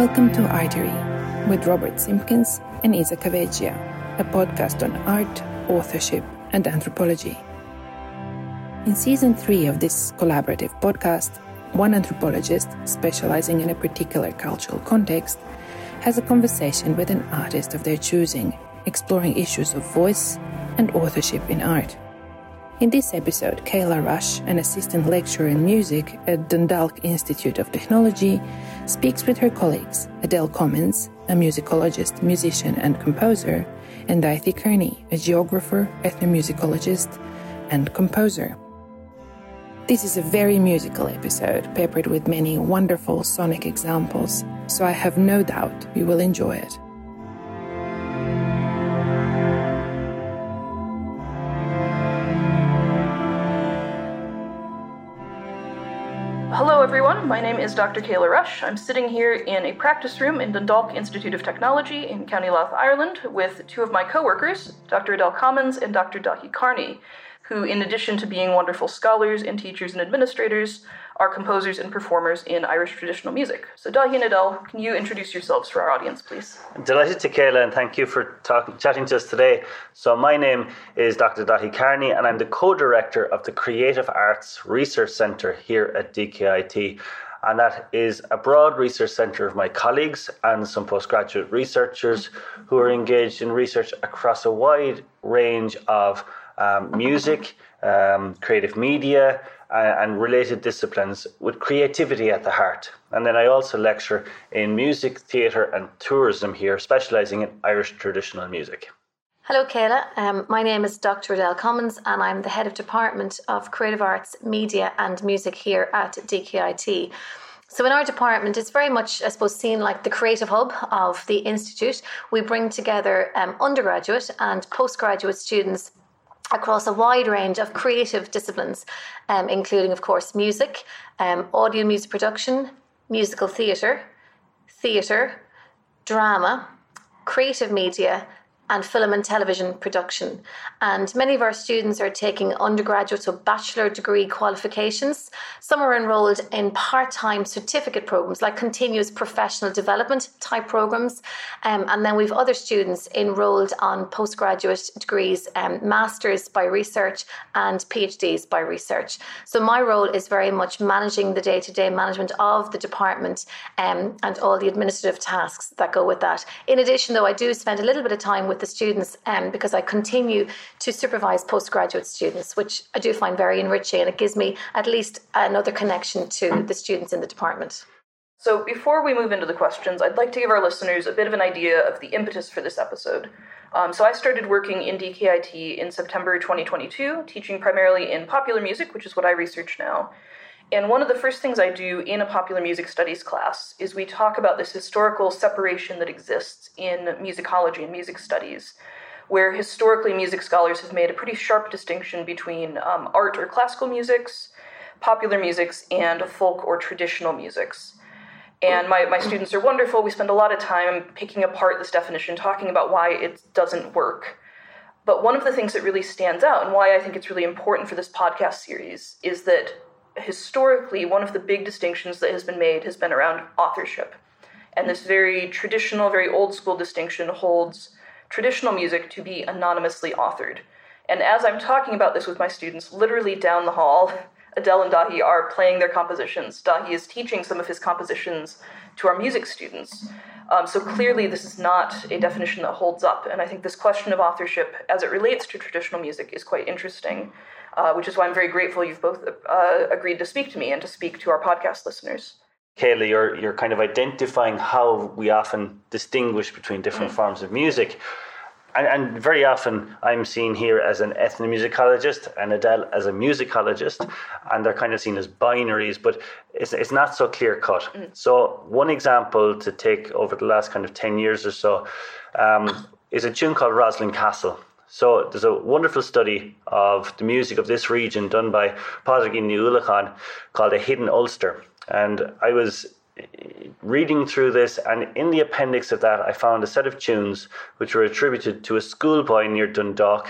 Welcome to Artery with Robert Simpkins and Isa Caveggia, a podcast on art, authorship, and anthropology. In Season 3 of this collaborative podcast, one anthropologist specializing in a particular cultural context has a conversation with an artist of their choosing, exploring issues of voice and authorship in art. In this episode, Kayla Rush, an assistant lecturer in music at Dundalk Institute of Technology, speaks with her colleagues, Adele Commins, a musicologist, musician and composer, and Daithi Kearney, a geographer, ethnomusicologist and composer. This is a very musical episode, peppered with many wonderful sonic examples, so I have no doubt you will enjoy it. Hello everyone, my name is Dr. Kayla Rush. I'm sitting here in a practice room in Dundalk Institute of Technology in County Louth, Ireland, with two of my co-workers, Dr. Adele Commins and Dr. Daithi Kearney, who, in addition to being wonderful scholars and teachers and administrators, are composers and performers in Irish traditional music. So Daithi and Adele, can you introduce yourselves for our audience, please? I'm delighted to, Kayla, and thank you for chatting to us today. So my name is Dr. Daithi Kearney, and I'm the co-director of the Creative Arts Research Centre here at DKIT. And that is a broad research centre of my colleagues and some postgraduate researchers who are engaged in research across a wide range of music, creative media, and related disciplines with creativity at the heart. And then I also lecture in music, theatre and tourism here, specialising in Irish traditional music. Hello Kayla, my name is Dr. Adele Commins and I'm the Head of Department of Creative Arts, Media and Music here at DKIT. So in our department, it's very much, I suppose, seen like the creative hub of the Institute. We bring together undergraduate and postgraduate students across a wide range of creative disciplines, including, of course, music, audio music production, musical theatre, drama, creative media, and film and television production. And many of our students are taking undergraduate or bachelor degree qualifications. Some are enrolled in part-time certificate programs like continuous professional development type programs. And then we've other students enrolled on postgraduate degrees, masters by research and PhDs by research. So my role is very much managing the day-to-day management of the department and all the administrative tasks that go with that. In addition, though, I do spend a little bit of time with the students because I continue to supervise postgraduate students, which I do find very enriching, and it gives me at least another connection to the students in the department. So before we move into the questions, I'd like to give our listeners a bit of an idea of the impetus for this episode. So I started working in DKIT in September 2022, teaching primarily in popular music, which is what I research now. And one of the first things I do in a popular music studies class is we talk about this historical separation that exists in musicology and music studies, where historically music scholars have made a pretty sharp distinction between art or classical musics, popular musics, and folk or traditional musics. And my students are wonderful. We spend a lot of time picking apart this definition, talking about why it doesn't work. But one of the things that really stands out, and why I think it's really important for this podcast series, is that historically, one of the big distinctions that has been made has been around authorship. And this very traditional, very old school distinction holds traditional music to be anonymously authored. And as I'm talking about this with my students, literally down the hall, Adele and Daithi are playing their compositions. Daithi is teaching some of his compositions to our music students. So clearly this is not a definition that holds up. And I think this question of authorship as it relates to traditional music is quite interesting. Which is why I'm very grateful you've both agreed to speak to me and to speak to our podcast listeners. Kayla, you're kind of identifying how we often distinguish between different forms of music. And very often I'm seen here as an ethnomusicologist and Adele as a musicologist, and they're kind of seen as binaries, but it's not so clear cut. So one example to take over the last kind of 10 years or so is a tune called Roslin Castle. So there's a wonderful study of the music of this region done by Pádraig Ní Uallacháin called A Hidden Ulster. And I was reading through this, and in the appendix of that I found a set of tunes which were attributed to a schoolboy near Dundalk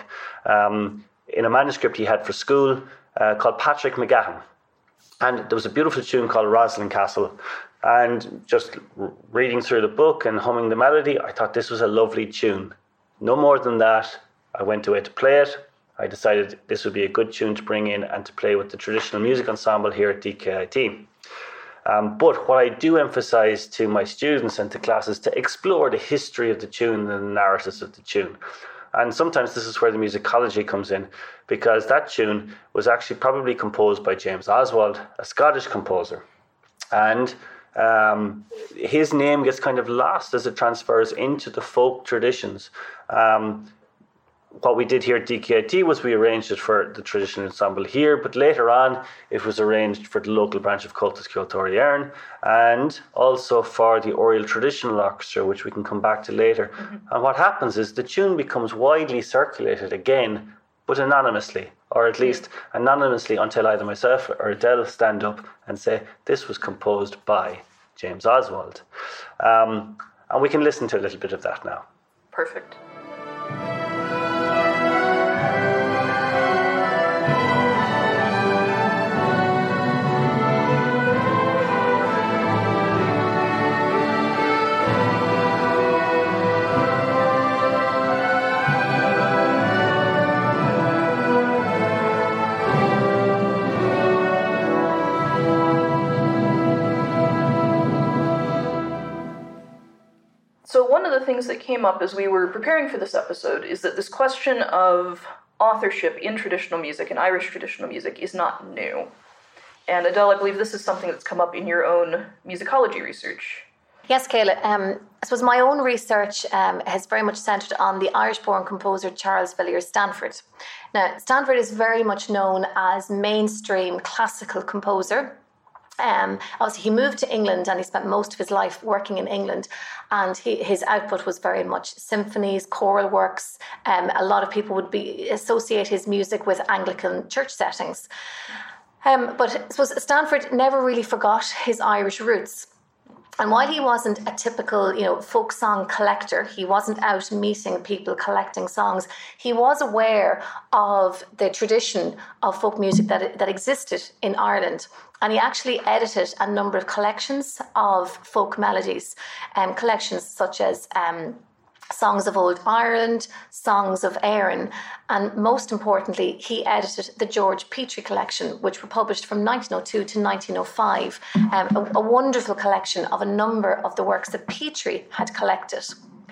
in a manuscript he had for school called Patrick McGahan. And there was a beautiful tune called Roslin Castle. And just reading through the book and humming the melody, I thought this was a lovely tune. No more than that. I went away to play it. I decided this would be a good tune to bring in and to play with the traditional music ensemble here at DKIT. But what I do emphasise to my students and to classes to explore the history of the tune and the narratives of the tune. And sometimes this is where the musicology comes in, because that tune was actually probably composed by James Oswald, a Scottish composer. And his name gets kind of lost as it transfers into the folk traditions. What we did here at DKIT was we arranged it for the traditional ensemble here, but later on it was arranged for the local branch of Cultus Ceoltóirí Éireann and also for the Oriel Traditional Orchestra, which we can come back to later. Mm-hmm. And what happens is the tune becomes widely circulated again, but anonymously, or at least anonymously until either myself or Adele stand up and say, this was composed by James Oswald. And we can listen to a little bit of that now. Perfect. So one of the things that came up as we were preparing for this episode is that this question of authorship in traditional music, in Irish traditional music, is not new. And Adele, I believe this is something that's come up in your own musicology research. Yes, Kayla. I suppose my own research has very much centred on the Irish-born composer Charles Villiers Stanford. Now, Stanford is very much known as mainstream classical composer. Obviously, he moved to England and he spent most of his life working in England, and his output was very much symphonies, choral works. A lot of people would associate his music with Anglican church settings. But I suppose Stanford never really forgot his Irish roots. And while he wasn't a typical, folk song collector, he wasn't out meeting people collecting songs, he was aware of the tradition of folk music that existed in Ireland. And he actually edited a number of collections of folk melodies, collections such as Songs of Old Ireland, Songs of Éireann, and most importantly, he edited the George Petrie collection, which were published from 1902 to 1905, a wonderful collection of a number of the works that Petrie had collected.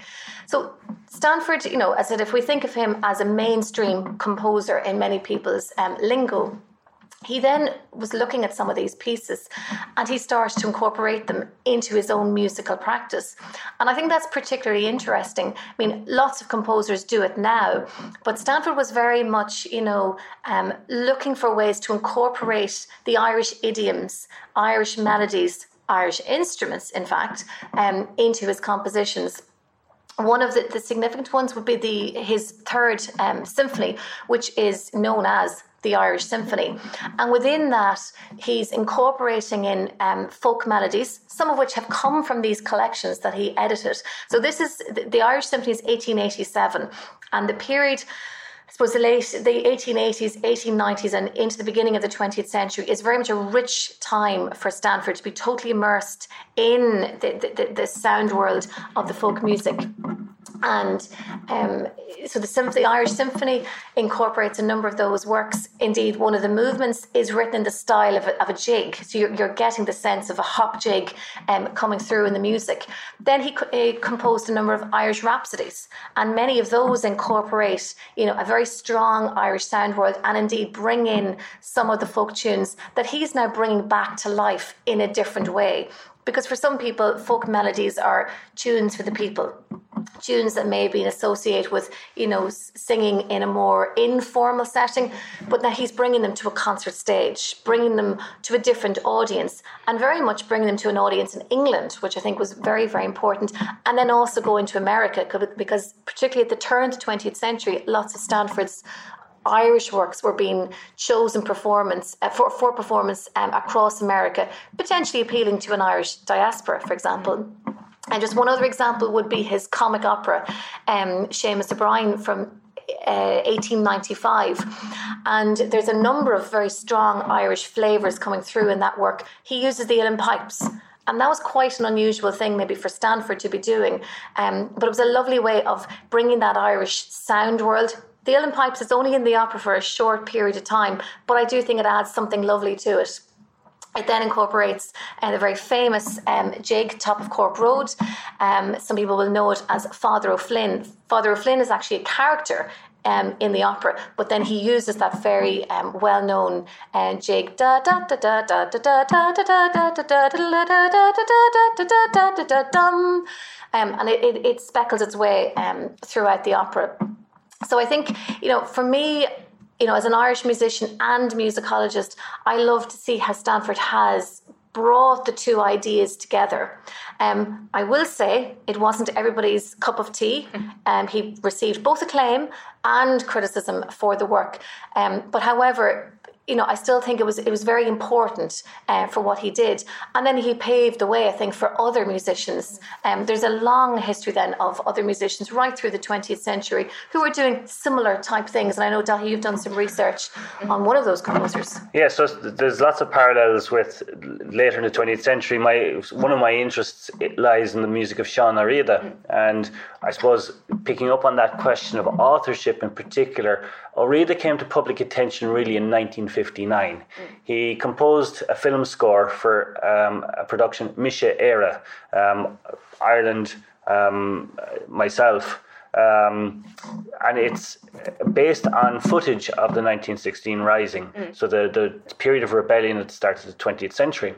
So Stanford, as I said, if we think of him as a mainstream composer in many people's lingo, he then was looking at some of these pieces and he started to incorporate them into his own musical practice. And I think that's particularly interesting. I mean, lots of composers do it now, but Stanford was very much, looking for ways to incorporate the Irish idioms, Irish melodies, Irish instruments, in fact, into his compositions. One of the significant ones would be his third symphony, which is known as the Irish Symphony. And within that, he's incorporating in folk melodies, some of which have come from these collections that he edited. So this is, the Irish Symphony is 1887, and the period, I suppose the 1880s, 1890s and into the beginning of the 20th century is very much a rich time for Stanford to be totally immersed in the sound world of the folk music. And so the Irish Symphony incorporates a number of those works. Indeed, one of the movements is written in the style of a jig. So you're getting the sense of a hop jig coming through in the music. Then he composed a number of Irish rhapsodies, and many of those incorporate, a very strong Irish sound world, and indeed bring in some of the folk tunes that he's now bringing back to life in a different way. Because for some people, folk melodies are tunes for the people. Tunes that may be associated with, singing in a more informal setting, but now he's bringing them to a concert stage, bringing them to a different audience, and very much bringing them to an audience in England, which I think was very, very important, and then also going to America, because particularly at the turn of the 20th century, lots of Stanford's Irish works were being chosen for performance across America, potentially appealing to an Irish diaspora, for example. And just one other example would be his comic opera, Seamus O'Brien, from 1895. And there's a number of very strong Irish flavours coming through in that work. He uses the uilleann pipes And that was quite an unusual thing maybe for Stanford to be doing. But it was a lovely way of bringing that Irish sound world. The uilleann pipes is only in the opera for a short period of time, but I do think it adds something lovely to it. It then incorporates the very famous jig, Top of Cork Road. Some people will know it as Father O'Flynn. Father O'Flynn is actually a character in the opera, but then he uses that very well-known jig, da da da da da da da da da da da da da da da dum, and it speckles its way throughout the opera. So I think, for me, as an Irish musician and musicologist, I love to see how Stanford has brought the two ideas together. I will say it wasn't everybody's cup of tea. He received both acclaim and criticism for the work. But however, I still think it was very important for what he did. And then he paved the way, I think, for other musicians. There's a long history then of other musicians right through the 20th century who were doing similar type things. And I know, Daithí, you've done some research on one of those composers. Yeah, so there's lots of parallels with later in the 20th century. One of my interests lies in the music of Seán Ó Riada. And I suppose picking up on that question of authorship in particular, Ó Riada came to public attention really in 1959. He composed a film score for a production, Mise Éire, Ireland, myself, and it's based on footage of the 1916 Rising, so the period of rebellion that started the 20th century.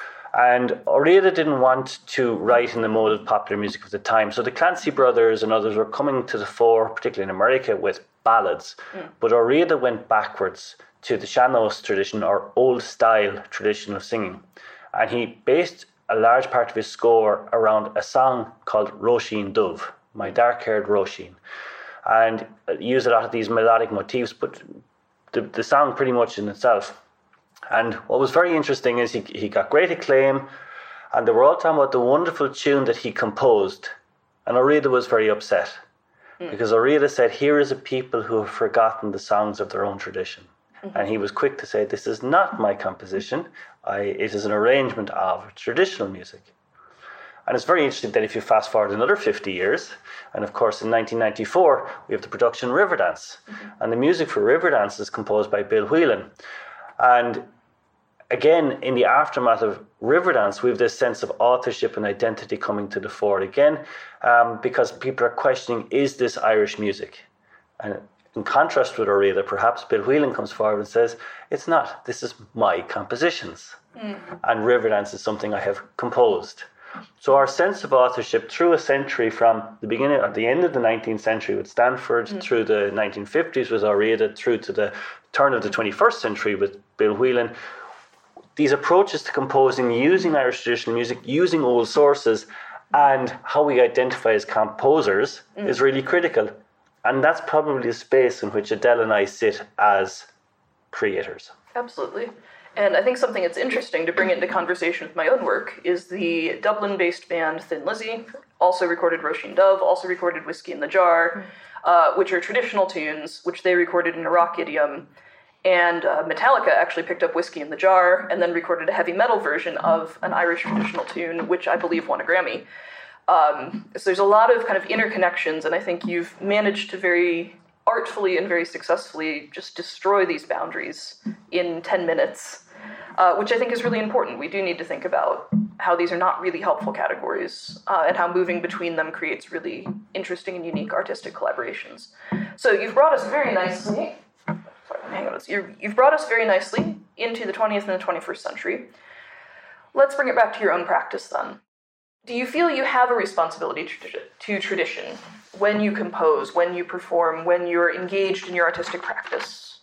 And Ó Riada didn't want to write in the mode of popular music of the time. So the Clancy brothers and others were coming to the fore, particularly in America, with ballads. But Ó Riada went backwards to the sean-nós tradition, or old style tradition of singing. And he based a large part of his score around a song called Róisín Dubh, My Dark-Haired Róisín. And used a lot of these melodic motifs, but the song pretty much in itself. And what was very interesting is he got great acclaim, and they were all talking about the wonderful tune that he composed. And Ó Riada was very upset, because Ó Riada said, here is a people who have forgotten the songs of their own tradition. And he was quick to say, this is not my composition, it is an arrangement of traditional music. And it's very interesting that if you fast forward another 50 years, and of course in 1994, we have the production Riverdance. And the music for Riverdance is composed by Bill Whelan. And again, in the aftermath of Riverdance, we have this sense of authorship and identity coming to the fore again, because people are questioning, is this Irish music? And in contrast with Ó Riada, perhaps Bill Whelan comes forward and says, it's not, this is my compositions. And Riverdance is something I have composed. So our sense of authorship through a century, from the beginning at the end of the 19th century with Stanford, through the 1950s with Ó Riada, through to the turn of the 21st century with Bill Whelan, these approaches to composing using Irish traditional music, using old sources, and how we identify as composers is really critical. And that's probably the space in which Adele and I sit as creators. Absolutely. And I think something that's interesting to bring into conversation with my own work is the Dublin-based band Thin Lizzy, also recorded Róisín Dubh, also recorded Whiskey in the Jar, which are traditional tunes, which they recorded in a rock idiom. And Metallica actually picked up Whiskey in the Jar and then recorded a heavy metal version of an Irish traditional tune, which I believe won a Grammy. So there's a lot of kind of interconnections, and I think you've managed to very artfully and very successfully just destroy these boundaries in 10 minutes, which I think is really important. We do need to think about how these are not really helpful categories, and how moving between them creates really interesting and unique artistic collaborations. So you've brought us very nicely... You've brought us very nicely into the 20th and the 21st century. Let's bring it back to your own practice then. Do you feel you have a responsibility to tradition when you compose, when you perform, when you're engaged in your artistic practice?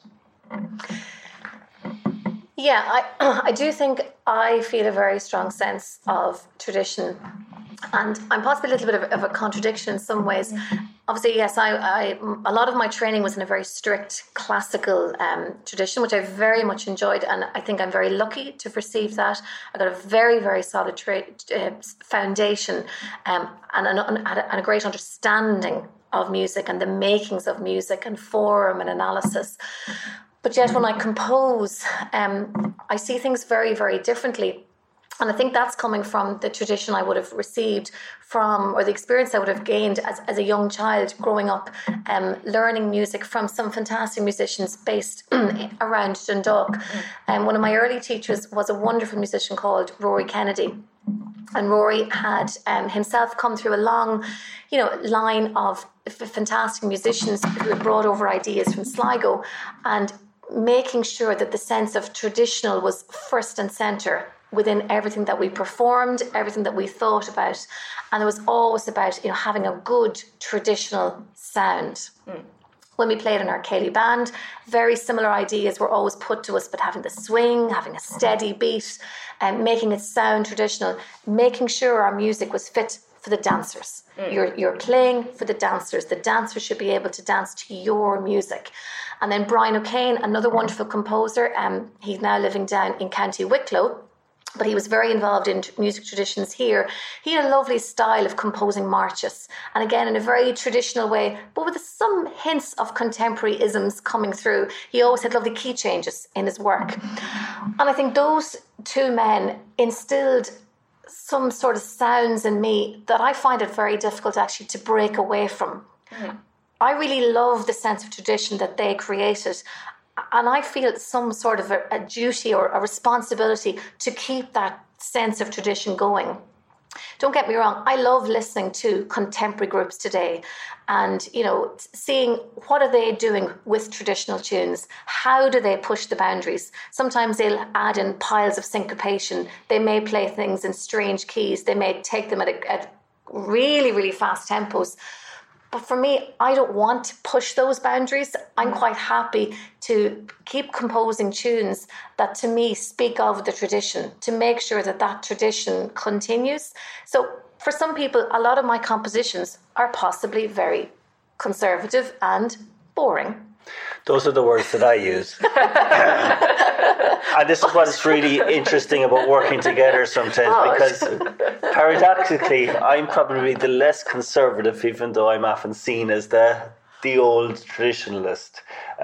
Yeah, I do think I feel a very strong sense of tradition. And I'm possibly a little bit of a contradiction in some ways. Obviously, yes, a lot of my training was in a very strict classical tradition, which I very much enjoyed, and I think I'm very lucky to have received that. I got a very, very solid foundation and a great understanding of music and the makings of music and form and analysis. But yet when I compose, I see things very, very differently. And I think that's coming from the tradition I would have received from, or the experience I would have gained as a young child growing up, learning music from some fantastic musicians based around Dundalk. And one of my early teachers was a wonderful musician called Rory Kennedy. And Rory had himself come through a long, line of fantastic musicians who had brought over ideas from Sligo, and making sure that the sense of traditional was first and centre within everything that we performed, everything that we thought about. And it was always about, having a good traditional sound. When we played in our Ceilidh band, very similar ideas were always put to us, but having the swing, having a steady beat, and making it sound traditional, making sure our music was fit for the dancers. You're playing for the dancers. The dancers should be able to dance to your music. And then Brian O'Kane, another wonderful composer, he's now living down in County Wicklow, but he was very involved in music traditions here. He had a lovely style of composing marches, and again in a very traditional way, but with some hints of contemporary isms coming through. He always had lovely key changes in his work. And I think those two men instilled some sort of sounds in me that I find it very difficult actually to break away from. I really love the sense of tradition that they created. And I feel some sort of a duty or a responsibility to keep that sense of tradition going. Don't get me wrong, I love listening to contemporary groups today and, seeing what are they doing with traditional tunes? How do they push the boundaries? Sometimes they'll add in piles of syncopation. They may play things in strange keys. They may take them at really, really fast tempos. But for me, I don't want to push those boundaries. I'm quite happy to keep composing tunes that to me speak of the tradition, to make sure that tradition continues. So for some people, a lot of my compositions are possibly very conservative and boring. Those are the words that I use. And this is what's really interesting about working together sometimes, because paradoxically, I'm probably the less conservative, even though I'm often seen as the old traditionalist.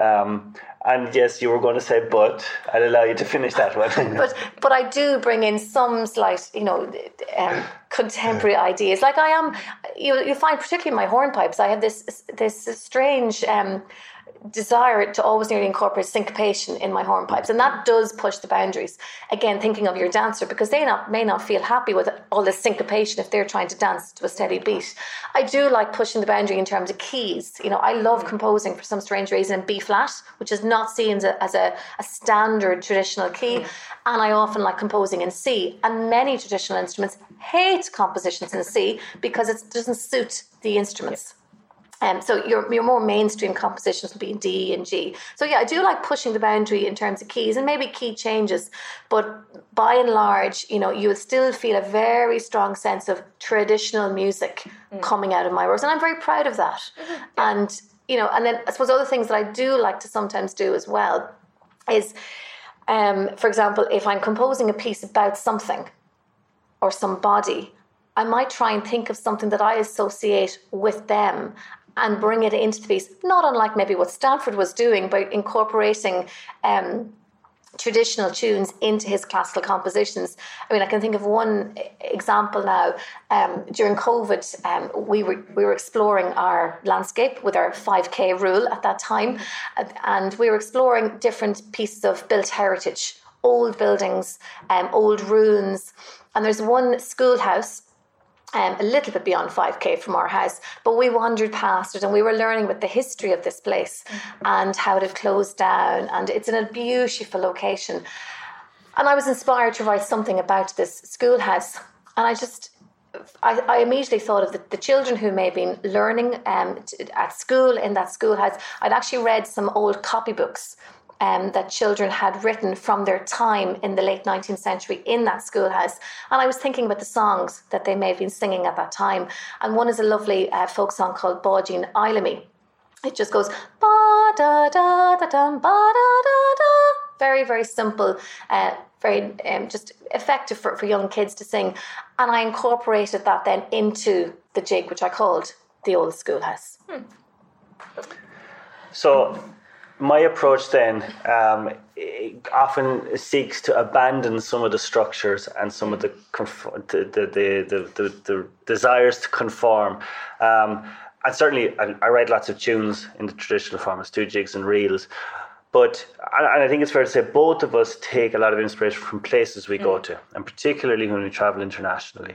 And yes, you were going to say, but I'll allow you to finish that one. but I do bring in some slight, contemporary ideas. Like I am, you find particularly in my hornpipes, I have this strange desire to always nearly incorporate syncopation in my hornpipes, and that does push the boundaries. Again, thinking of your dancer, because they may not feel happy with all this syncopation if they're trying to dance to a steady beat. I do like pushing the boundary in terms of keys. I love composing for some strange reason in B flat, which is not seen as a standard traditional key, and I often like composing in C. And many traditional instruments hate compositions in C because it doesn't suit the instruments. So your more mainstream compositions will be in D and G. So yeah, I do like pushing the boundary in terms of keys and maybe key changes, but by and large, you will still feel a very strong sense of traditional music coming out of my works, and I'm very proud of that. And and then I suppose other things that I do like to sometimes do as well is, for example, if I'm composing a piece about something or somebody, I might try and think of something that I associate with them and bring it into the piece, not unlike maybe what Stanford was doing by incorporating traditional tunes into his classical compositions. I mean, I can think of one example now. During COVID, we were exploring our landscape with our 5K rule at that time, and we were exploring different pieces of built heritage, old buildings, old ruins, and there's one schoolhouse a little bit beyond 5K from our house, but we wandered past it and we were learning about the history of this place and how it had closed down, and it's in a beautiful location. And I was inspired to write something about this schoolhouse, and I immediately thought of the children who may have been learning at school in that schoolhouse. I'd actually read some old copybooks that children had written from their time in the late 19th century in that schoolhouse. And I was thinking about the songs that they may have been singing at that time. And one is a lovely folk song called Báidín Eilimi. It just goes, ba-da-da-da-dum, ba-da-da-da. Very, very simple, very just effective for young kids to sing. And I incorporated that then into the jig, which I called The Old Schoolhouse. So my approach then often seeks to abandon some of the structures and some of the desires to conform. And certainly, I write lots of tunes in the traditional form as 2 jigs and reels. But and I think it's fair to say both of us take a lot of inspiration from places we go to, and particularly when we travel internationally.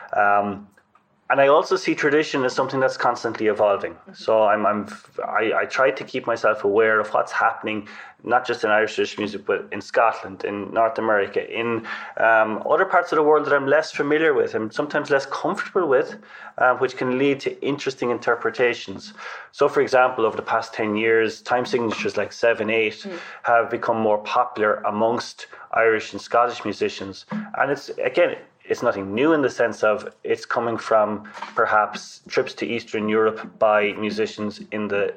And I also see tradition as something that's constantly evolving. So I try to keep myself aware of what's happening, not just in Irish traditional music, but in Scotland, in North America, in other parts of the world that I'm less familiar with and sometimes less comfortable with, which can lead to interesting interpretations. So, for example, over the past 10 years, time signatures like 7/8 have become more popular amongst Irish and Scottish musicians. And it's nothing new in the sense of it's coming from perhaps trips to Eastern Europe by musicians in the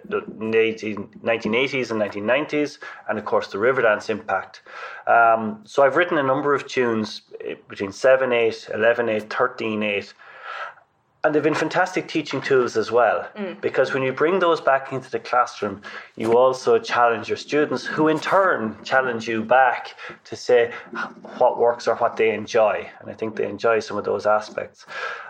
1980s and 1990s, and of course the Riverdance impact. So I've written a number of tunes between 7/8, 11/8, 13/8, and they've been fantastic teaching tools as well, because when you bring those back into the classroom, you also challenge your students, who in turn challenge you back to say what works or what they enjoy. And I think they enjoy some of those aspects.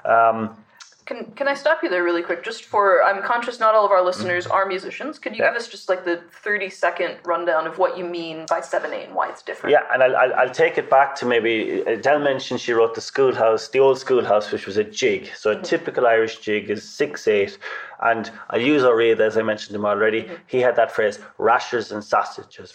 Can I stop you there really quick? I'm conscious not all of our listeners are musicians. Could you give us just like the 30-second rundown of what you mean by 7/8 and why it's different? Yeah, and I'll take it back to maybe, Adele mentioned she wrote the old schoolhouse, which was a jig. So a typical Irish jig is 6/8. And I'll use O'Reilly, as I mentioned him already. He had that phrase, rashers and sausages,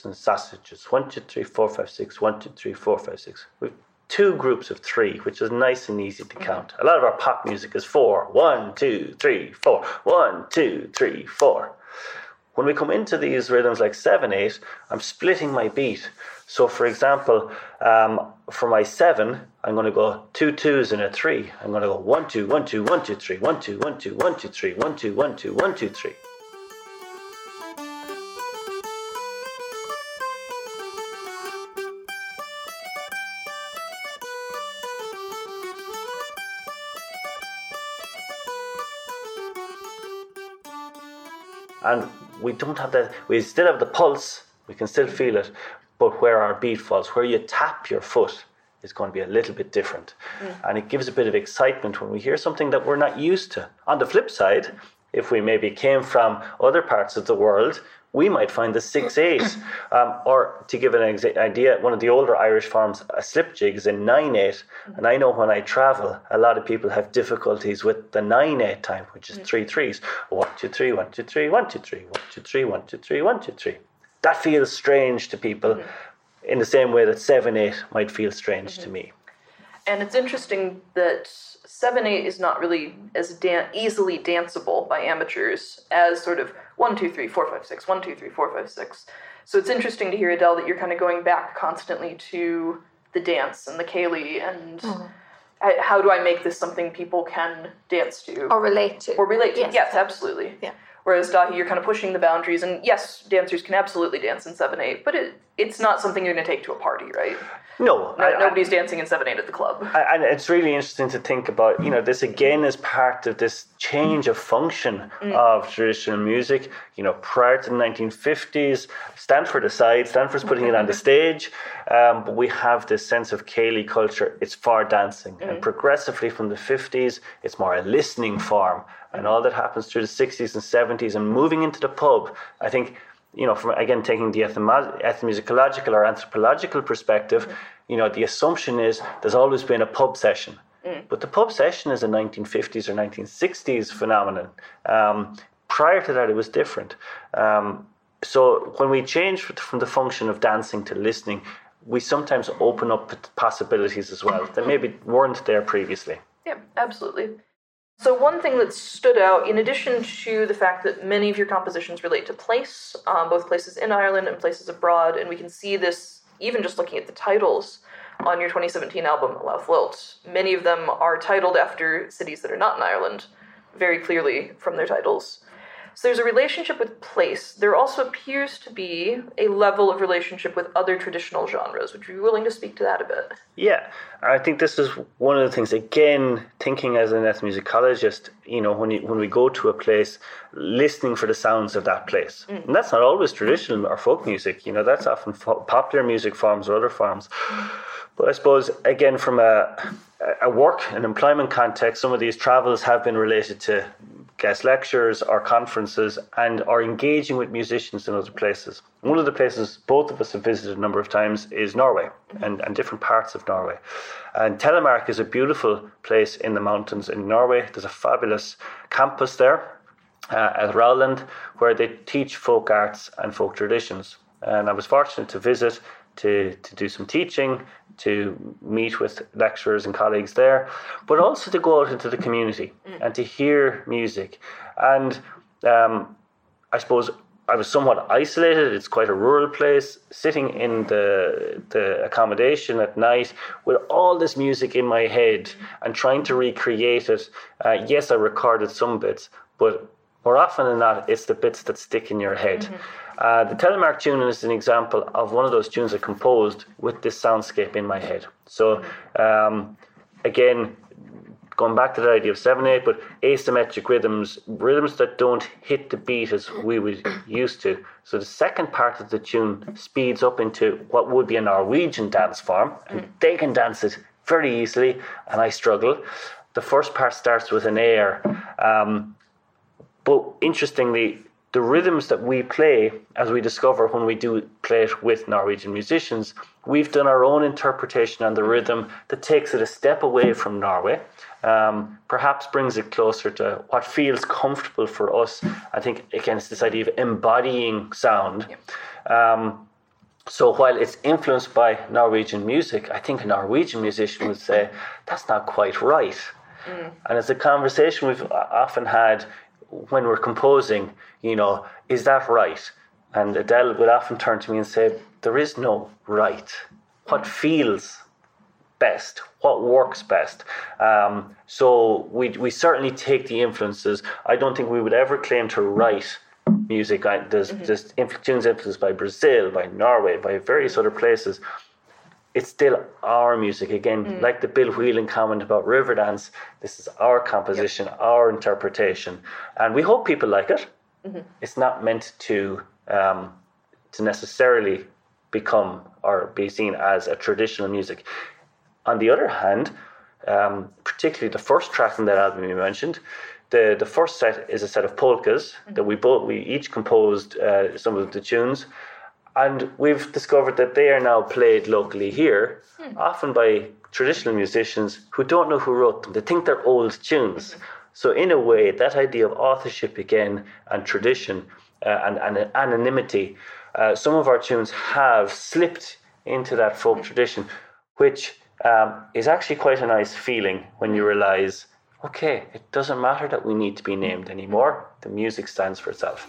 1, 2, 3, 4, 5, 6, 1, 2, 3, 4, 5, 6. 2 groups of 3, which is nice and easy to count. A lot of our pop music is 4. 1, 2, 3, 4. 1, 2, 3, 4. When we come into these rhythms like 7/8, I'm splitting my beat. So, for example, for my 7, I'm going to go 2 2s and a 3. I'm going to go 1 2 1 2 1 2 3 1 2 1 2 1 2 3 1 2 1 2 1 2 3. And we don't have that, we still have the pulse, we can still feel it, but where our beat falls, where you tap your foot, is going to be a little bit different. And it gives a bit of excitement when we hear something that we're not used to. On the flip side, if we maybe came from other parts of the world, we might find the 6/8. Or to give an idea, one of the older Irish forms, a slip jig, is in 9/8. And I know when I travel, a lot of people have difficulties with the 9/8 time, which is 3 3s. 1 2 3 1 2 3 1 2 3 1 2 3 1 2 3 1 2 3. That feels strange to people in the same way that 7/8 might feel strange to me. And it's interesting that 7/8 is not really as easily danceable by amateurs as sort of 1 2 3 4 5 6 1 2 3 4 5 6. So it's interesting to hear, Adele, that you're kind of going back constantly to the dance and the Ceilidh and how do I make this something people can dance to or relate to? Yes, absolutely. Yeah. Whereas Dahi, you're kind of pushing the boundaries, and yes, dancers can absolutely dance in 7/8, but it's not something you're going to take to a party, right? No. Nobody's dancing in 7/8 at the club. And it's really interesting to think about, this again is part of this change of function of traditional music. Prior to the 1950s, Stanford aside, Stanford's putting it on the stage, but we have this sense of Ceilidh culture. It's for dancing. And progressively from the 50s, it's more a listening form. And all that happens through the 60s and 70s and moving into the pub, I think, from, again, taking the ethnomusicological or anthropological perspective, the assumption is there's always been a pub session. But the pub session is a 1950s or 1960s phenomenon. Prior to that, it was different. So when we change from the function of dancing to listening, we sometimes open up possibilities as well that maybe weren't there previously. Yeah, absolutely. So one thing that stood out, in addition to the fact that many of your compositions relate to place, both places in Ireland and places abroad, and we can see this even just looking at the titles on your 2017 album, Louth Lilt. Many of them are titled after cities that are not in Ireland, very clearly from their titles. So there's a relationship with place. There also appears to be a level of relationship with other traditional genres. Would you be willing to speak to that a bit? Yeah, I think this is one of the things, again, thinking as an ethnomusicologist, when we go to a place, listening for the sounds of that place. And that's not always traditional or folk music, that's often popular music forms or other forms. But I suppose, again, from a work and employment context, some of these travels have been related to guest lectures or conferences and are engaging with musicians in other places. One of the places both of us have visited a number of times is Norway and different parts of Norway. And Telemark is a beautiful place in the mountains in Norway. There's a fabulous campus there at Rowland where they teach folk arts and folk traditions. And I was fortunate to visit, to do some teaching, to meet with lecturers and colleagues there, but also to go out into the community and to hear music. And I suppose I was somewhat isolated. It's quite a rural place, sitting in the accommodation at night with all this music in my head and trying to recreate it. Yes, I recorded some bits, but more often than not, it's the bits that stick in your head. The Telemark tune is an example of one of those tunes I composed with this soundscape in my head. So, again, going back to the idea of 7/8, but asymmetric rhythms that don't hit the beat as we would used to. So the second part of the tune speeds up into what would be a Norwegian dance form, and they can dance it very easily, and I struggle. The first part starts with an air, but interestingly, the rhythms that we play, as we discover when we do play it with Norwegian musicians, we've done our own interpretation on the rhythm that takes it a step away from Norway, perhaps brings it closer to what feels comfortable for us. I think, again, it's this idea of embodying sound. So while it's influenced by Norwegian music, I think a Norwegian musician would say, that's not quite right. And it's a conversation we've often had when we're composing, is that right? And Adele would often turn to me and say, there is no right. What feels best? What works best? So we certainly take the influences. I don't think we would ever claim to write music. There's tunes influenced by Brazil, by Norway, by various other places. It's still our music. Again, like the Bill Whelan comment about Riverdance, this is our composition, our interpretation. And we hope people like it. It's not meant to necessarily become or be seen as a traditional music. On the other hand, particularly the first track in that album you mentioned, the first set is a set of polkas that we each composed some of the tunes. And we've discovered that they are now played locally here, often by traditional musicians who don't know who wrote them. They think they're old tunes. So in a way, that idea of authorship again and tradition and anonymity, some of our tunes have slipped into that folk tradition, which is actually quite a nice feeling when you realize, okay, it doesn't matter that we need to be named anymore. The music stands for itself.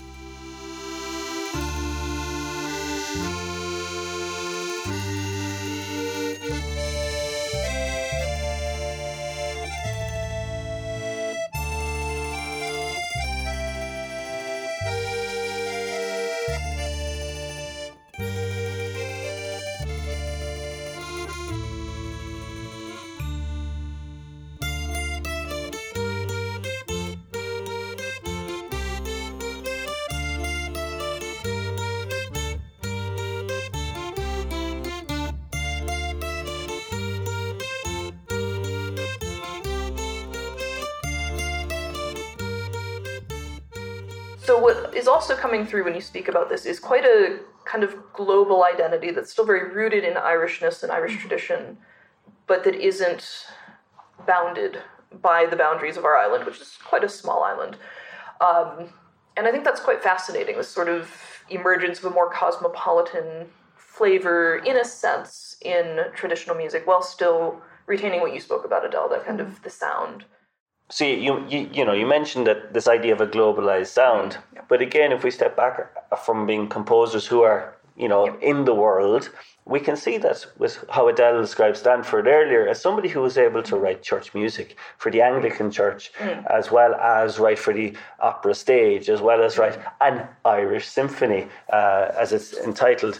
So what is also coming through when you speak about this is quite a kind of global identity that's still very rooted in Irishness and Irish tradition, but that isn't bounded by the boundaries of our island, which is quite a small island. And I think that's quite fascinating, this sort of emergence of a more cosmopolitan flavor, in a sense, in traditional music, while still retaining what you spoke about, Adele, that kind of the sound. See, you mentioned that this idea of a globalized sound, but again, if we step back from being composers who are in the world. We can see that with how Adele described Stanford earlier as somebody who was able to write church music for the Anglican Church, as well as write for the opera stage, as well as write an Irish symphony, as it's entitled.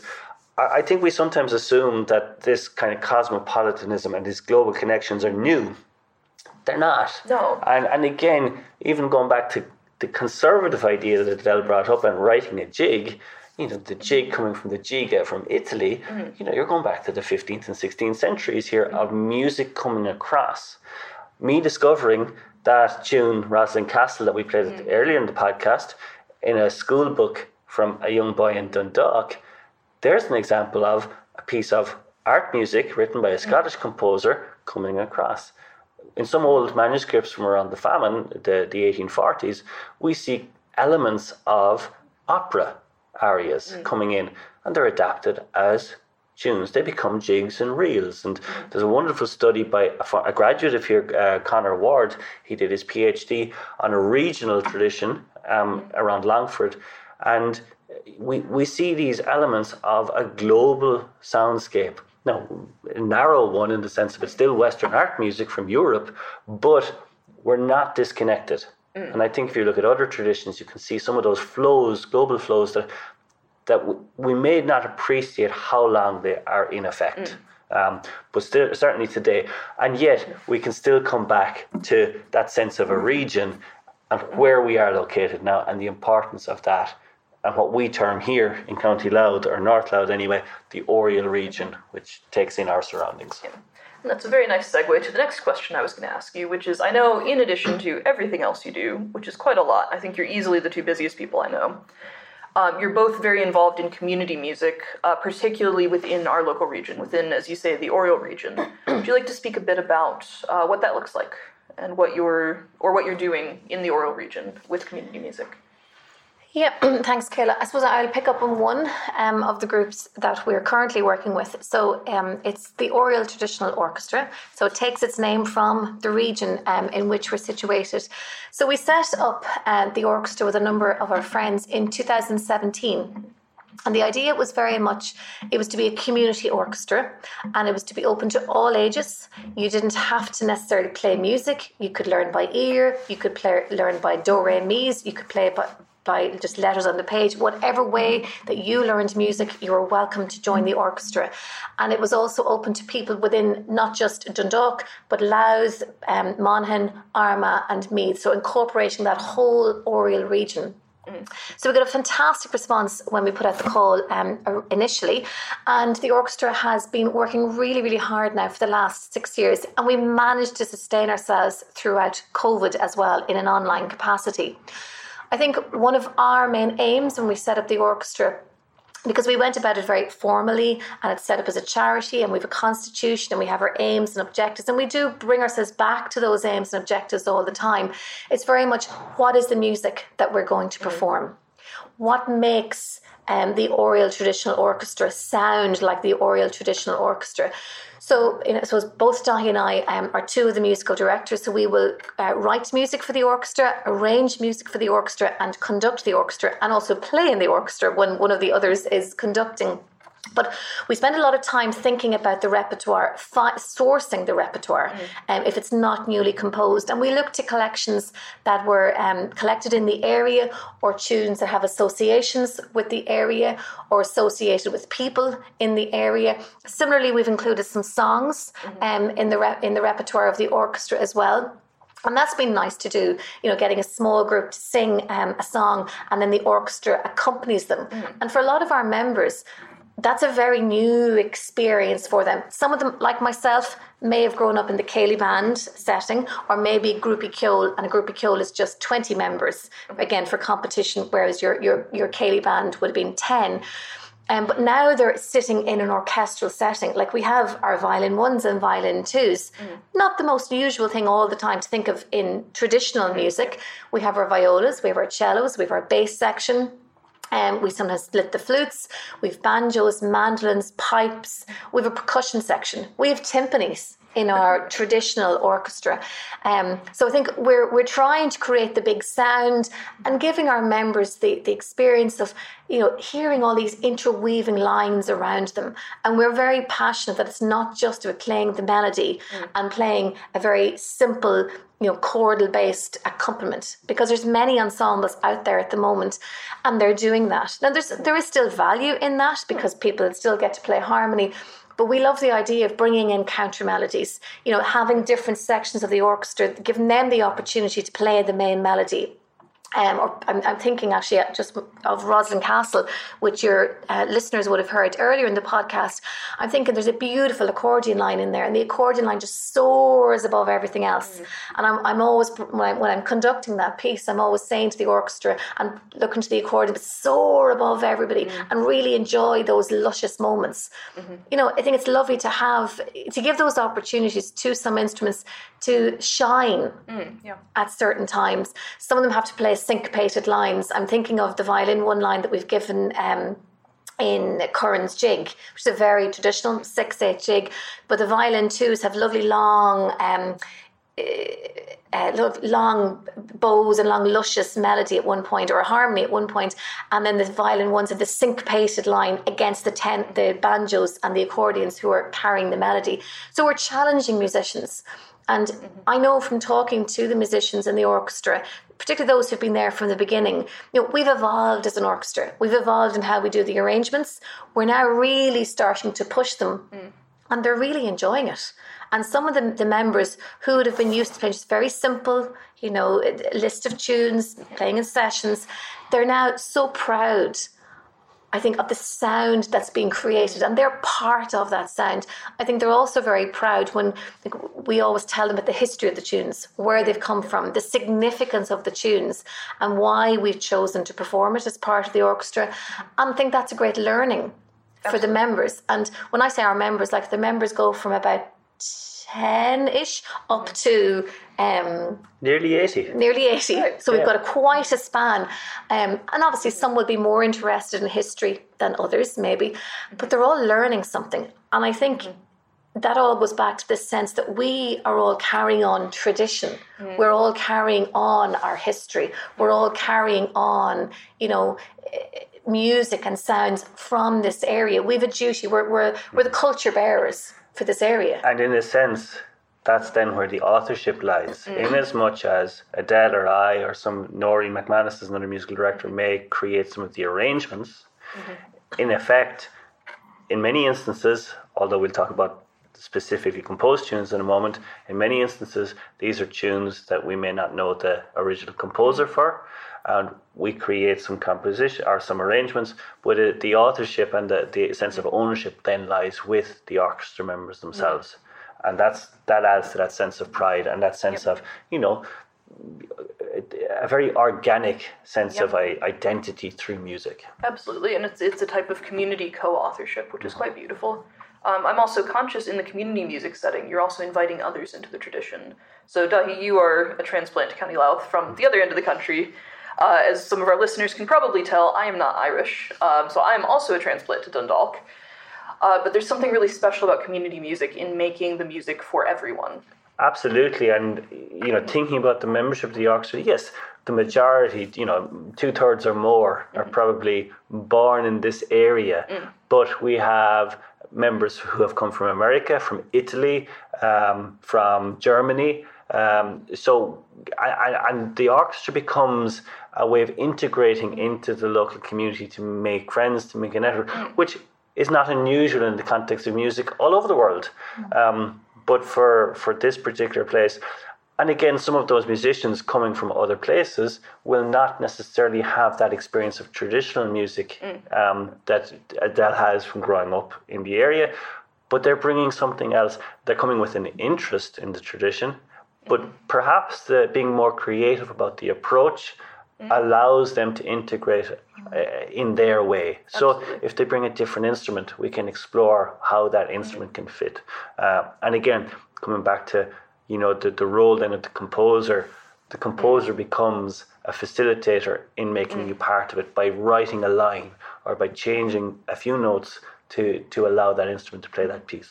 I think we sometimes assume that this kind of cosmopolitanism and these global connections are new. They're not. No. And again, even going back to the conservative idea that Adele brought up and writing a jig, the jig coming from the giga from Italy, you're going back to the 15th and 16th centuries here of music coming across. Me discovering that tune, Rosalind Castle, that we played earlier in the podcast, in a school book from a young boy in Dundalk, there's an example of a piece of art music written by a Scottish composer coming across. In some old manuscripts from around the famine, the 1840s, we see elements of opera arias coming in, and they're adapted as tunes. They become jigs and reels. And there's a wonderful study by a graduate of here, Conor Ward. He did his PhD on a regional tradition around Longford, and we see these elements of a global soundscape. Now, a narrow one in the sense of it's still Western art music from Europe, but we're not disconnected. And I think if you look at other traditions, you can see some of those flows, global flows, that we may not appreciate how long they are in effect. But still, certainly today. And yet, we can still come back to that sense of a region and where we are located now and the importance of that. And what we term here in County Louth, or North Louth anyway, the Oriel region, which takes in our surroundings. Yeah. And that's a very nice segue to the next question I was going to ask you, which is, I know in addition to everything else you do, which is quite a lot, I think you're easily the two busiest people I know, you're both very involved in community music, particularly within our local region, within, as you say, the Oriel region. Would you like to speak a bit about what that looks like and what you're doing in the Oriel region with community music? Yeah, thanks, Kayla. I suppose I'll pick up on one of the groups that we're currently working with. So it's the Oriel Traditional Orchestra. So it takes its name from the region in which we're situated. So we set up the orchestra with a number of our friends in 2017. And the idea was very much, it was to be a community orchestra, and it was to be open to all ages. You didn't have to necessarily play music. You could learn by ear. You could learn by do-re-mis. You could play by just letters on the page. Whatever way that you learned music, you were welcome to join the orchestra. And it was also open to people within not just Dundalk, but Louth, Monaghan, Armagh and Meath. So incorporating that whole Oriel region. So we got a fantastic response when we put out the call initially, and the orchestra has been working really, really hard now for the last 6 years, and we managed to sustain ourselves throughout COVID as well in an online capacity. I think one of our main aims when we set up the orchestra, because we went about it very formally and it's set up as a charity and we have a constitution and we have our aims and objectives, and we do bring ourselves back to those aims and objectives all the time. It's very much, what is the music that we're going to perform? What makes the Oriel Traditional Orchestra sound like the Oriel Traditional Orchestra? So, I suppose both Dahi and I are two of the musical directors, so we will write music for the orchestra, arrange music for the orchestra, and conduct the orchestra, and also play in the orchestra when one of the others is conducting. But we spend a lot of time thinking about the repertoire, sourcing the repertoire, if it's not newly composed. And we look to collections that were collected in the area, or tunes that have associations with the area or associated with people in the area. Similarly, we've included some songs in the repertoire of the orchestra as well. And that's been nice to do, getting a small group to sing a song and then the orchestra accompanies them. And for a lot of our members, that's a very new experience for them. Some of them, like myself, may have grown up in the Céilí band setting, or maybe Grúpa Ceol, and a Grúpa Ceol is just 20 members, again, for competition, whereas your Céilí band would have been 10. But now they're sitting in an orchestral setting. Like, we have our violin ones and violin twos. Not the most usual thing all the time to think of in traditional music. We have our violas, we have our cellos, we have our bass section. We sometimes split the flutes. We have banjos, mandolins, pipes. We have a percussion section. We have timpanis. in our traditional orchestra. So I think we're trying to create the big sound and giving our members the experience of, hearing all these interweaving lines around them. And we're very passionate that it's not just about playing the melody and playing a very simple, chordal based accompaniment, because there's many ensembles out there at the moment and they're doing that. Now there is still value in that because people still get to play harmony. But we love the idea of bringing in counter melodies, having different sections of the orchestra, giving them the opportunity to play the main melody. Or I'm thinking actually just of Roslyn Castle, which your listeners would have heard earlier in the podcast. I'm thinking there's a beautiful accordion line in there, and the accordion line just soars above everything else. And I'm always, when I'm conducting that piece, I'm always saying to the orchestra and looking to the accordion, but soar above everybody and really enjoy those luscious moments. I think it's lovely to give those opportunities to some instruments to shine at certain times. Some of them have to play syncopated lines. I'm thinking of the violin one line that we've given in Curran's jig, which is a very traditional 6/8 jig, but the violin twos have lovely long bows and long luscious melody at one point, or a harmony at one point, and then the violin ones have the syncopated line against the banjos and the accordions who are carrying the melody. So we're challenging musicians. And I know from talking to the musicians in the orchestra, particularly those who've been there from the beginning, we've evolved as an orchestra. We've evolved in how we do the arrangements. We're now really starting to push them, and they're really enjoying it. And some of the members who would have been used to playing just very simple, a list of tunes, playing in sessions, they're now so proud, I think, of the sound that's being created, and they're part of that sound. I think they're also very proud when we always tell them about the history of the tunes, where they've come from, the significance of the tunes, and why we've chosen to perform it as part of the orchestra. And I think that's a great learning for the members. And when I say our members, like the members go from about 10-ish up to nearly 80. Nearly 80. Right. So we've got quite a span. And obviously some will be more interested in history than others, maybe. But they're all learning something. And I think that all goes back to this sense that we are all carrying on tradition. We're all carrying on our history. We're all carrying on, music and sounds from this area. We've a duty. We're the culture bearers for this area. And in a sense, that's then where the authorship lies. In as much as Adele or I or some Norrie McManus, as another musical director, may create some of the arrangements, in effect, in many instances, although we'll talk about specifically composed tunes in a moment, in many instances, these are tunes that we may not know the original composer for, and we create some composition or some arrangements, but the authorship and the sense of ownership then lies with the orchestra members themselves. And that adds to that sense of pride and that sense of, a very organic sense of identity through music. Absolutely, and it's a type of community co-authorship, which is quite beautiful. I'm also conscious in the community music setting, you're also inviting others into the tradition. So Dahi, you are a transplant to County Louth from the other end of the country. As some of our listeners can probably tell, I am not Irish, so I am also a transplant to Dundalk. But there's something really special about community music in making the music for everyone. Absolutely, and thinking about the membership of the orchestra, yes, the majority, 2/3 or more are probably born in this area, but we have members who have come from America, from Italy, from Germany, and the orchestra becomes a way of integrating into the local community to make friends, to make a network, which is not unusual in the context of music all over the world. But for this particular place, and again, some of those musicians coming from other places will not necessarily have that experience of traditional music that Adele has from growing up in the area, but they're bringing something else. They're coming with an interest in the tradition, but perhaps being more creative about the approach allows them to integrate in their way. Absolutely. So if they bring a different instrument, we can explore how that instrument can fit. And again, coming back to the role then of the composer becomes a facilitator in making you part of it by writing a line or by changing a few notes to allow that instrument to play that piece.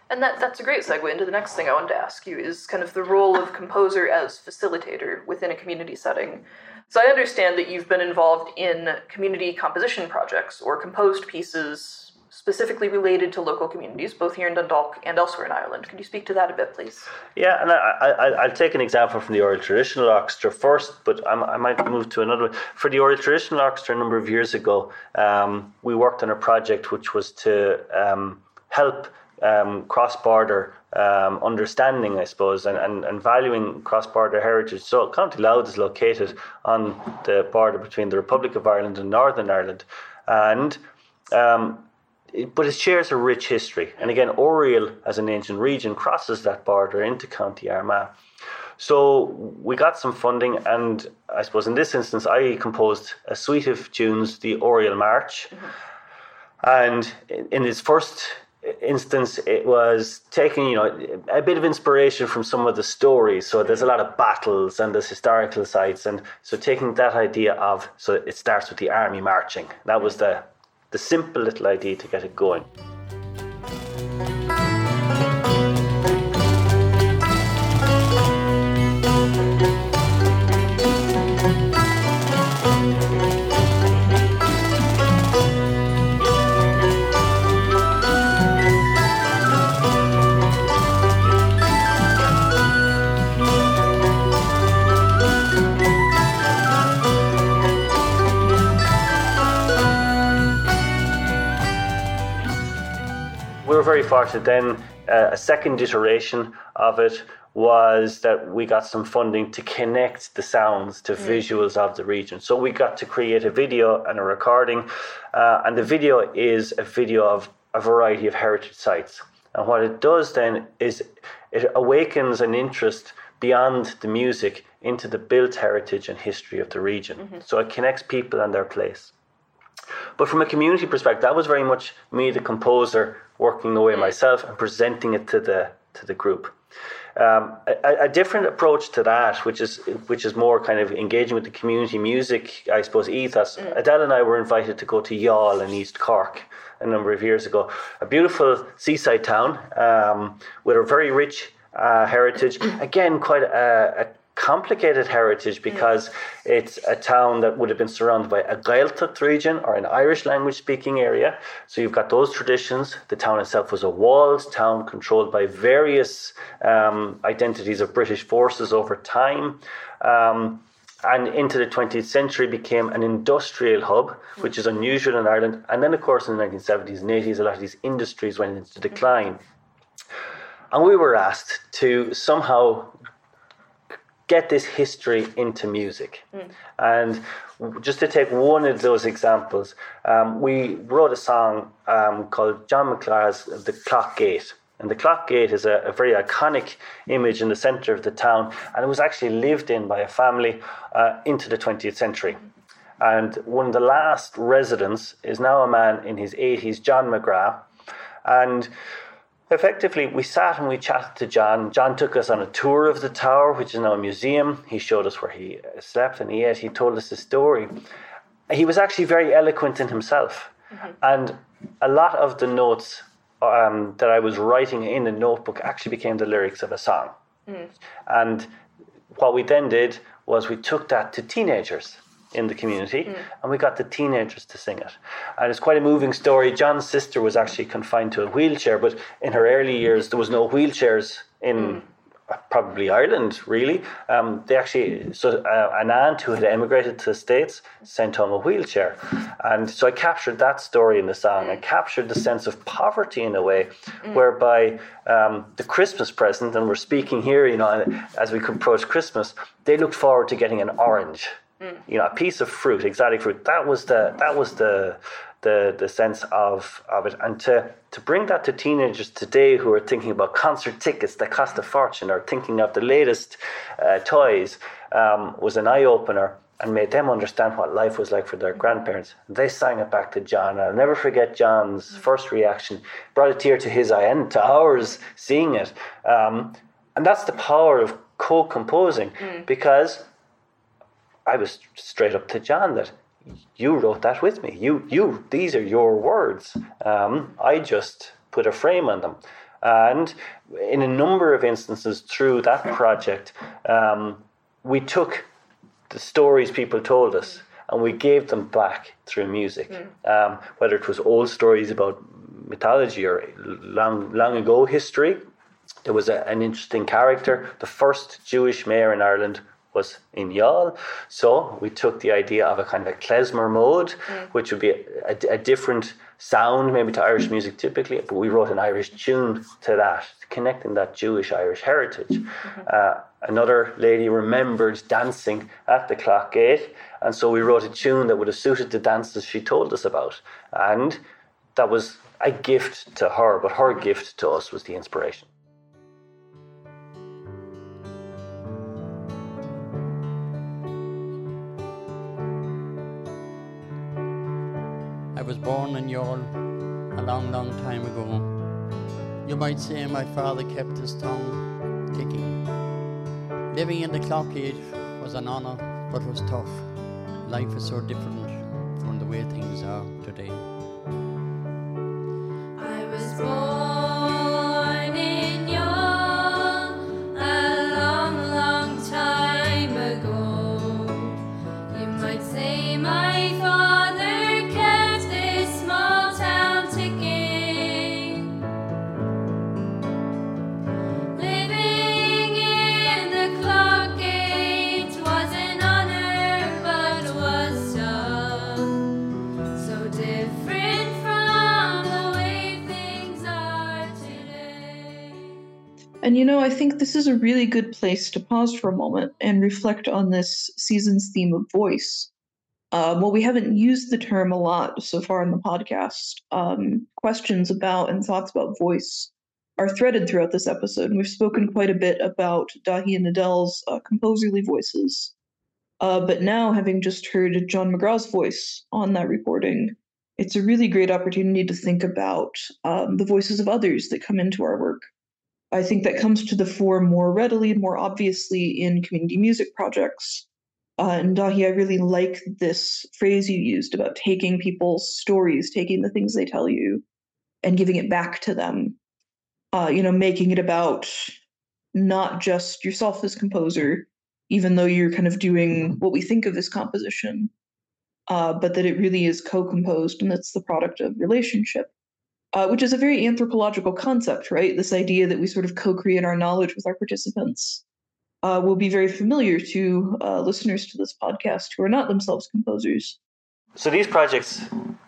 And that's a great segue into the next thing I wanted to ask you, is kind of the role of composer as facilitator within a community setting. So I understand that you've been involved in community composition projects or composed pieces specifically related to local communities, both here in Dundalk and elsewhere in Ireland. Could you speak to that a bit, please? Yeah, and I'll take an example from the Oral Traditional Orchestra first, but I might move to another one. For the Oral Traditional Orchestra a number of years ago, we worked on a project which was to help cross-border understanding, I suppose, and valuing cross-border heritage. So County Louth is located on the border between the Republic of Ireland and Northern Ireland, and but it shares a rich history. And again, Oriel, as an ancient region, crosses that border into County Armagh. So we got some funding, and I suppose in this instance, I composed a suite of tunes, the Oriel March. And in its first instance, it was taking, a bit of inspiration from some of the stories. So there's a lot of battles and there's historical sites. And so taking that idea of, so it starts with the army marching. That was the simple little idea to get it going. We were very fortunate then. A second iteration of it was that we got some funding to connect the sounds to visuals of the region. So we got to create a video and a recording, and the video is a video of a variety of heritage sites. And what it does then is it awakens an interest beyond the music into the built heritage and history of the region. So it connects people and their place. But from a community perspective, that was very much me, the composer, working away myself and presenting it to the group. A different approach to that, which is more kind of engaging with the community music, I suppose, ethos. Adele and I were invited to go to Youghal in East Cork a number of years ago. A beautiful seaside town with a very rich heritage. Again, quite a complicated heritage, because it's a town that would have been surrounded by a Gaeltacht region or an Irish language speaking area. So you've got those traditions. The town itself was a walled town controlled by various identities of British forces over time. And into the 20th century became an industrial hub, which is unusual in Ireland. And then, of course, in the 1970s and 80s, a lot of these industries went into decline. And we were asked to somehow get this history into music. And just to take one of those examples, we wrote a song called John McClar's The Clock Gate. And the Clock Gate is a very iconic image in the centre of the town, and it was actually lived in by a family into the 20th century. And one of the last residents is now a man in his 80s, John McGrath. And effectively, we sat and we chatted to John. John took us on a tour of the tower, which is now a museum. He showed us where he slept and he ate. He told us the story. He was actually very eloquent in himself. And a lot of the notes that I was writing in the notebook actually became the lyrics of a song. And what we then did was we took that to teenagers in the community, and we got the teenagers to sing it. And it's quite a moving story. John's sister was actually confined to a wheelchair, but in her early years there was no wheelchairs in probably Ireland, really. They actually, an aunt who had emigrated to the States sent home a wheelchair. And so I captured that story in the song. I captured the sense of poverty in a way, whereby the Christmas present, and we're speaking here, as we approach Christmas, they looked forward to getting an orange. A piece of fruit, exotic fruit. That was the sense of it. And to bring that to teenagers today who are thinking about concert tickets that cost a fortune, or thinking of the latest toys, was an eye-opener and made them understand what life was like for their grandparents. They sang it back to John. I'll never forget John's first reaction. Brought a tear to his eye and to ours seeing it. And that's the power of co-composing, because I was straight up to John that you wrote that with me. These are your words. I just put a frame on them. And in a number of instances through that project, we took the stories people told us and we gave them back through music. Whether it was old stories about mythology or long ago history. There was an interesting character. The first Jewish mayor in Ireland was in Youghal. So we took the idea of a kind of a klezmer mode, which would be a different sound maybe to Irish music typically, but we wrote an Irish tune to that, connecting that Jewish-Irish heritage. Another lady remembered dancing at the clock gate, and so we wrote a tune that would have suited the dances she told us about. And that was a gift to her, but her gift to us was the inspiration. I was born in Youghal a long, long time ago. You might say my father kept his tongue ticking. Living in the clock age was an honour, but was tough. Life is so different from the way things are today. I was born in Youghal a long, long time ago. You might say my father kept this small town ticking. Living in the clock gate was an honour, but was tough. So different from the way things are today. And I think this is a really good place to pause for a moment and reflect on this season's theme of voice. While we haven't used the term a lot so far in the podcast, questions about and thoughts about voice are threaded throughout this episode. And we've spoken quite a bit about Dahi and Adele's composerly voices. But now, having just heard John McGraw's voice on that recording, it's a really great opportunity to think about the voices of others that come into our work. I think that comes to the fore more readily and more obviously in community music projects. And Dahi, I really like this phrase you used about taking people's stories, taking the things they tell you, and giving it back to them. Making it about not just yourself as composer, even though you're kind of doing what we think of as composition, but that it really is co-composed and it's the product of relationship. Which is a very anthropological concept, right? This idea that we sort of co-create our knowledge with our participants will be very familiar to listeners to this podcast who are not themselves composers. So these projects,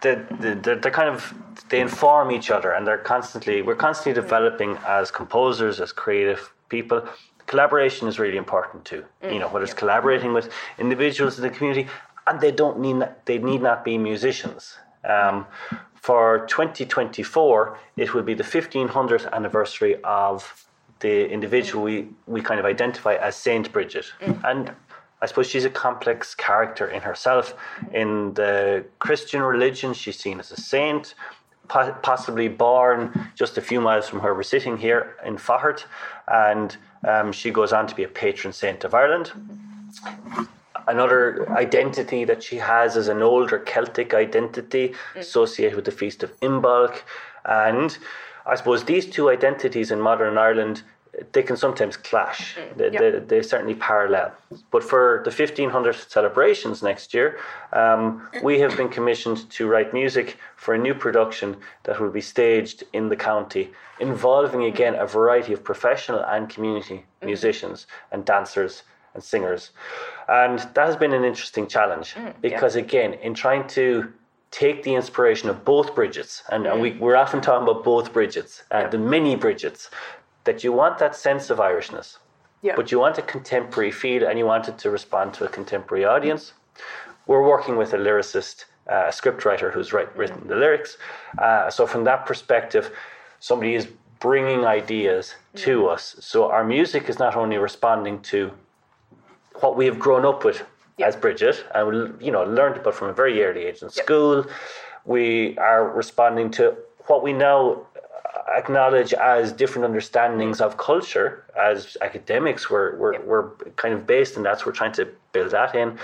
they inform each other, and we're constantly developing as composers, as creative people. Collaboration is really important too. Whether it's collaborating with individuals in the community, and they need not be musicians. For 2024, it will be the 1500th anniversary of the individual we kind of identify as Saint Bridget. And I suppose she's a complex character in herself. In the Christian religion, she's seen as a saint, possibly born just a few miles from where we're sitting here in Faughart. And she goes on to be a patron saint of Ireland. Another identity that she has is an older Celtic identity associated with the Feast of Imbolc. And I suppose these two identities in modern Ireland, they can sometimes clash. They certainly parallel. But for the 1500th celebrations next year, we have been commissioned to write music for a new production that will be staged in the county, involving again a variety of professional and community musicians and dancers and singers. And that has been an interesting challenge because again, in trying to take the inspiration of both Bridgets, and we're often talking about both Bridgets, the mini Bridgets, that you want that sense of Irishness, but you want a contemporary feel and you want it to respond to a contemporary audience. We're working with a lyricist, a scriptwriter who's written the lyrics. So from that perspective, somebody is bringing ideas to us. So our music is not only responding to what we have grown up with as Bridget, and learned about from a very early age in school. We are responding to what we now acknowledge as different understandings of culture. As academics, we're kind of based in that, so we're trying to build that in.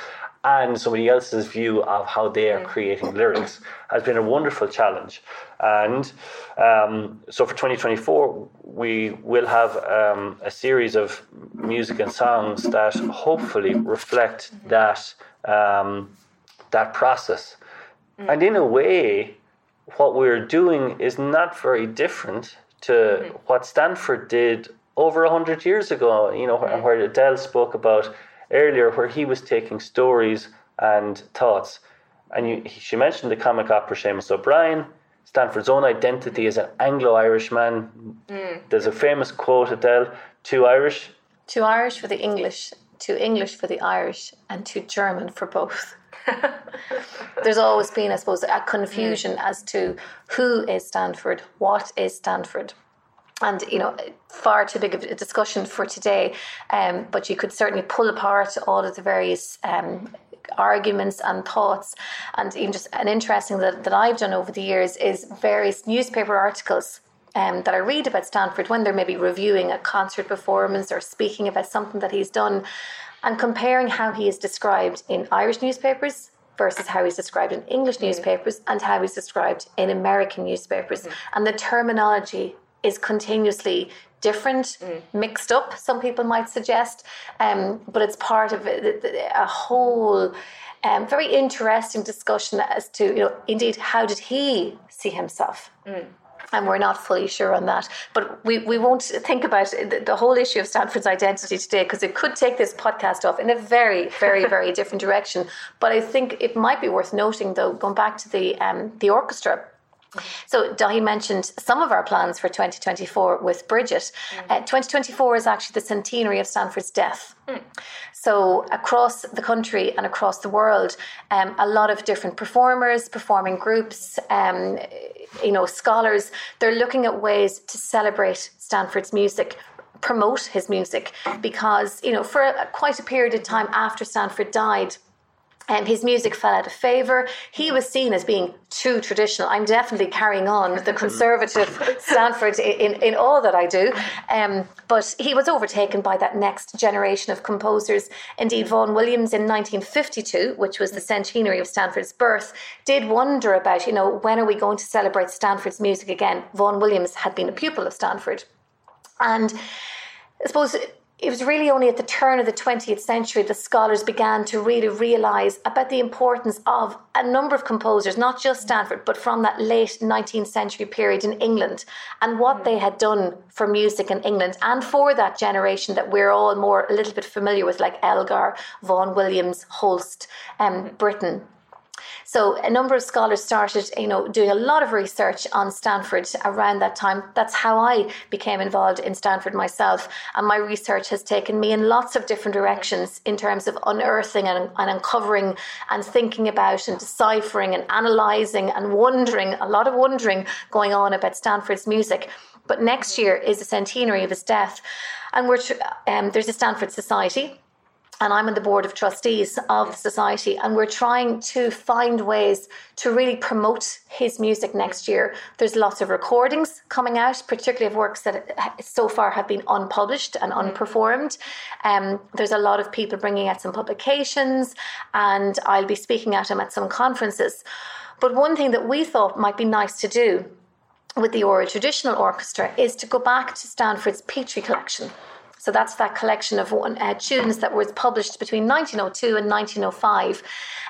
and somebody else's view of how they are creating lyrics has been a wonderful challenge. And so for 2024, we will have a series of music and songs that hopefully reflect that process. And in a way, what we're doing is not very different to what Stanford did over 100 years ago, where Adele spoke about earlier, where he was taking stories and thoughts. And she mentioned the comic opera Seamus O'Brien, Stanford's own identity as an Anglo-Irish man. There's a famous quote, Adele, two Irish for the English, two English for the Irish, and two German for both. There's always been, I suppose, a confusion as to who is Stanford, what is Stanford. And, far too big of a discussion for today. But you could certainly pull apart all of the various arguments and thoughts. And even just an interesting that I've done over the years is various newspaper articles that I read about Stanford when they're maybe reviewing a concert performance or speaking about something that he's done, and comparing how he is described in Irish newspapers versus how he's described in English newspapers and how he's described in American newspapers. And the terminology is continuously different, mixed up, some people might suggest, but it's part of a whole very interesting discussion as to, indeed, how did he see himself? And we're not fully sure on that. But we won't think about the whole issue of Stanford's identity today, because it could take this podcast off in a very, very, very different direction. But I think it might be worth noting, though, going back to the orchestra. So Dahi mentioned some of our plans for 2024 with Bridget. 2024 is actually the centenary of Stanford's death. So across the country and across the world, a lot of different performers, performing groups, scholars, they're looking at ways to celebrate Stanford's music, promote his music, because, for quite a period of time after Stanford died, his music fell out of favour. He was seen as being too traditional. I'm definitely carrying on the conservative Stanford in all that I do. But he was overtaken by that next generation of composers. Indeed, Vaughan Williams in 1952, which was the centenary of Stanford's birth, did wonder about, when are we going to celebrate Stanford's music again? Vaughan Williams had been a pupil of Stanford. And I suppose it was really only at the turn of the 20th century that scholars began to really realise about the importance of a number of composers, not just Stanford, but from that late 19th century period in England, and what they had done for music in England and for that generation that we're all a little bit familiar with, like Elgar, Vaughan Williams, Holst, Britten. So a number of scholars started, doing a lot of research on Stanford around that time. That's how I became involved in Stanford myself. And my research has taken me in lots of different directions in terms of unearthing and uncovering and thinking about and deciphering and analysing and wondering, a lot of wondering going on about Stanford's music. But next year is the centenary of his death. And there's a Stanford Society. And I'm on the board of trustees of the society, and we're trying to find ways to really promote his music next year. There's lots of recordings coming out, particularly of works that so far have been unpublished and unperformed. There's a lot of people bringing out some publications, and I'll be speaking at them at some conferences. But one thing that we thought might be nice to do with the Oral Traditional Orchestra is to go back to Stanford's Petrie collection. So that's that collection of tunes that was published between 1902 and 1905,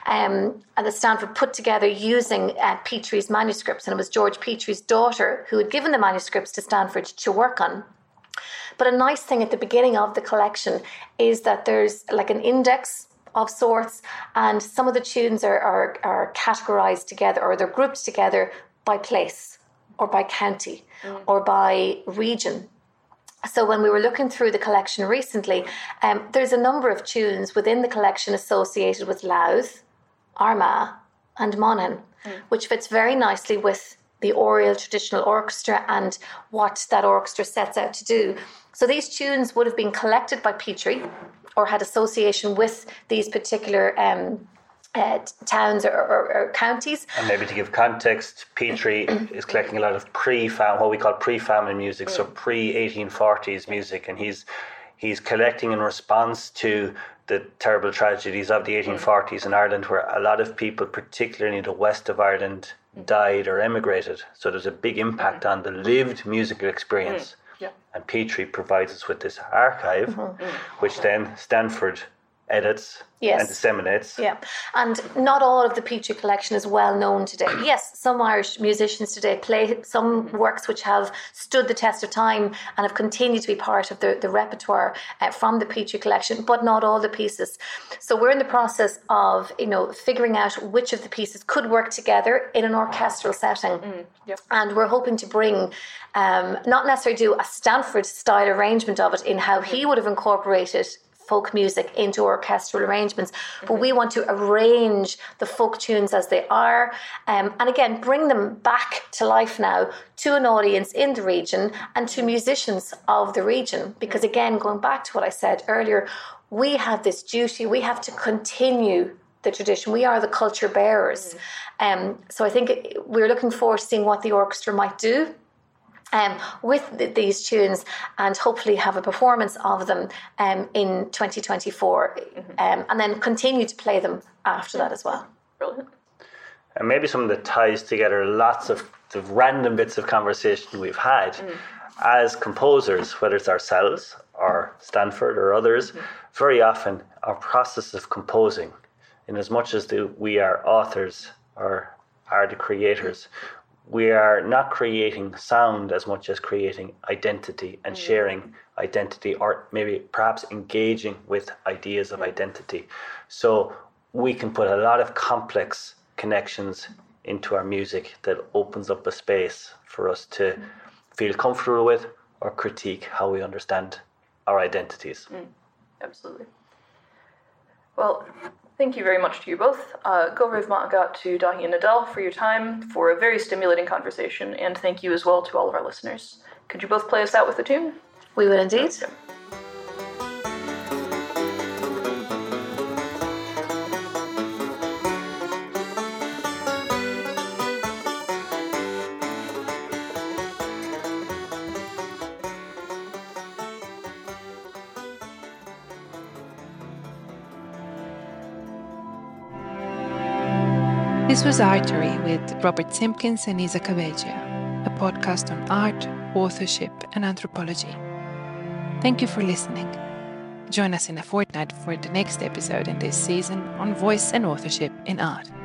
and that Stanford put together using Petrie's manuscripts. And it was George Petrie's daughter who had given the manuscripts to Stanford to work on. But a nice thing at the beginning of the collection is that there's like an index of sorts, and some of the tunes are categorized together, or they're grouped together by place or by county or by region. So when we were looking through the collection recently, there's a number of tunes within the collection associated with Louth, Armagh and Monaghan, which fits very nicely with the Oriel Traditional Orchestra and what that orchestra sets out to do. So these tunes would have been collected by Petrie or had association with these particular towns or counties. And maybe to give context, Petrie is collecting a lot of what we call pre-famine music, so pre-1840s music, and he's collecting in response to the terrible tragedies of the 1840s in Ireland, where a lot of people, particularly in the west of Ireland, died or emigrated. So there's a big impact on the lived musical experience. And Petrie provides us with this archive, which then Stanford edits and disseminates. Yeah, and not all of the Petrie collection is well known today. Yes, some Irish musicians today play some works which have stood the test of time and have continued to be part of the repertoire from the Petrie collection, but not all the pieces. So we're in the process of, figuring out which of the pieces could work together in an orchestral setting. And we're hoping to bring, not necessarily do a Stanford style arrangement of it in how he would have incorporated folk music into orchestral arrangements, but we want to arrange the folk tunes as they are, and again bring them back to life now to an audience in the region and to musicians of the region, because again, going back to what I said earlier, we have this duty, we have to continue the tradition. We are the culture bearers. So I think we're looking forward to seeing what the orchestra might do with these tunes, and hopefully have a performance of them in 2024, and then continue to play them after that as well. Brilliant. And maybe something that ties together lots of the random bits of conversation we've had as composers, whether it's ourselves or Stanford or others, very often our process of composing, in as much as we are authors or are the creators, we are not creating sound as much as creating identity and sharing identity, or maybe perhaps engaging with ideas of identity. So we can put a lot of complex connections into our music that opens up a space for us to feel comfortable with or critique how we understand our identities. Absolutely. Well, thank you very much to you both. Go Raibh Maith Agat to Daithí and Adele for your time, for a very stimulating conversation, and thank you as well to all of our listeners. Could you both play us out with a tune? We will indeed. Okay. This was Artery with Robert Simpkins and Isa Kavegia, a podcast on art, authorship, and anthropology. Thank you for listening. Join us in a fortnight for the next episode in this season on voice and authorship in art.